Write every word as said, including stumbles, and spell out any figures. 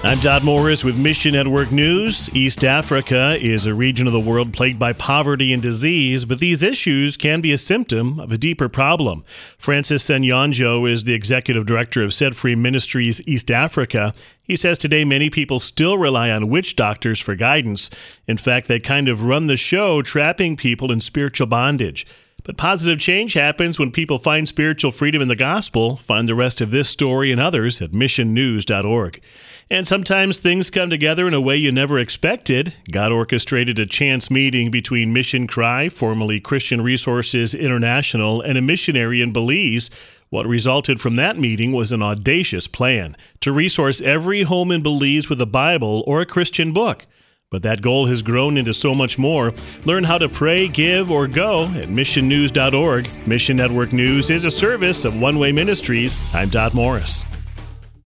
I'm Todd Morris with Mission Network News. East Africa is a region of the world plagued by poverty and disease, but these issues can be a symptom of a deeper problem. Francis Senyonjo is the executive director of Set Free Ministries East Africa. He says today many people still rely on witch doctors for guidance. In fact, they kind of run the show, trapping people in spiritual bondage. But positive change happens when people find spiritual freedom in the gospel. Find the rest of this story and others at mission news dot org. And sometimes things come together in a way you never expected. God orchestrated a chance meeting between Mission Cry, formerly Christian Resources International, and a missionary in Belize. What resulted from that meeting was an audacious plan to resource every home in Belize with a Bible or a Christian book. But that goal has grown into so much more. Learn how to pray, give, or go at mission news dot org. Mission Network News is a service of One Way Ministries. I'm Todd Morris.